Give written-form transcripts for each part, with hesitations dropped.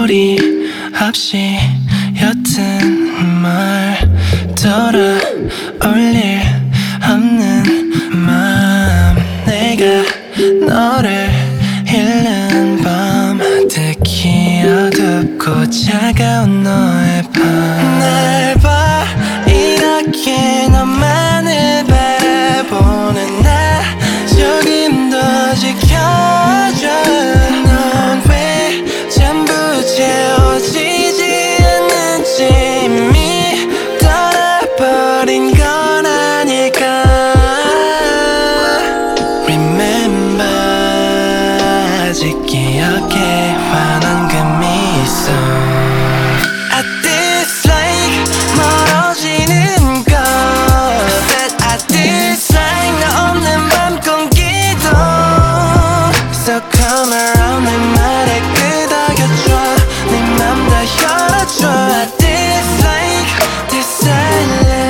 우리 없이 옅은 말 돌아올 일 없는 맘 내가 너를 잃는 밤 특히 어둡고 차가운 너의 밤 날 봐 이렇게 너만을 바라보는 나 조금 더 지켜줘 넌 왜 전부 채워지지 않는지 이미 떠나버린 건 아닐까 Remember 아직 기억해 환한 그 미소 I dislike 멀어지는 것 Said I dislike 너 없는 밤 공기도 So come around 내 말에 끄덕여줘 네 맘 다 열어줘 I dislike this silence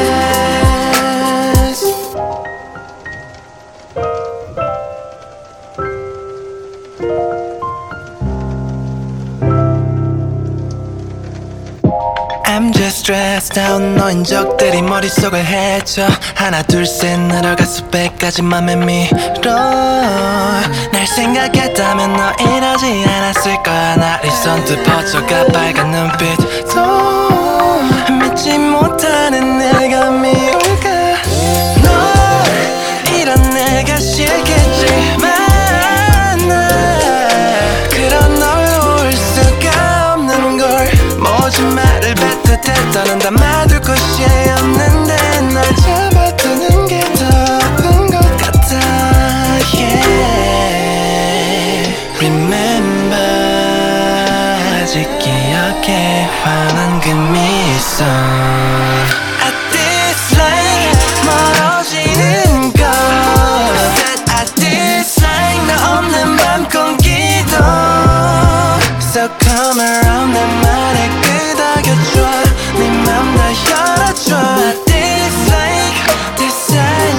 I'm just stressed out 너인 적들이 머릿속을 헤쳐 하나 둘 셋 늘어가 수백까지 맘에 밀어 날 생각했다면 너 이러지 않았을 거야 나를 선뜻 퍼져가 빨간 눈빛도 믿지 못하는 내가 미울까 너 이런 내가 싫겠지만 나 그런 널 놓을 수가 없는 걸 모진 말을 뱉듯했다는 담아둘 곳이 없는데 널 잡아두는 게 더 아픈 것 같아 yeah. Remember 아직 기억해 환한 그 미소 I dislike 멀어지는 것 Said I dislike 너 없는 밤 공기도 So come around 내 말에 끄덕여줘 네 맘 다 열어줘 I dislike this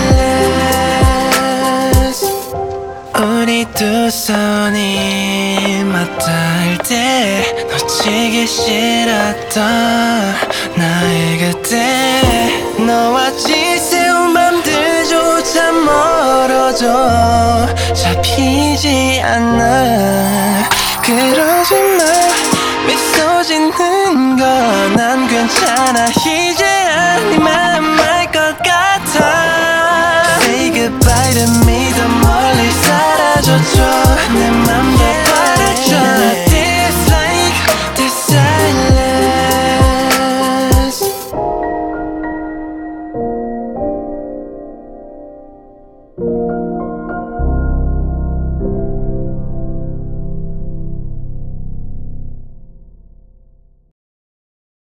silence 우리 두 손이 맞닿을 때 놓치기 싫었던 나의 그때 너와 지새운 밤들조차 멀어져 잡히지 않아 그러지 마 미소 짓는 거 난 괜찮아 이제야 네 마음 알 것 같아 Say goodbye to me 더 멀리 사라져줘 내 맘 더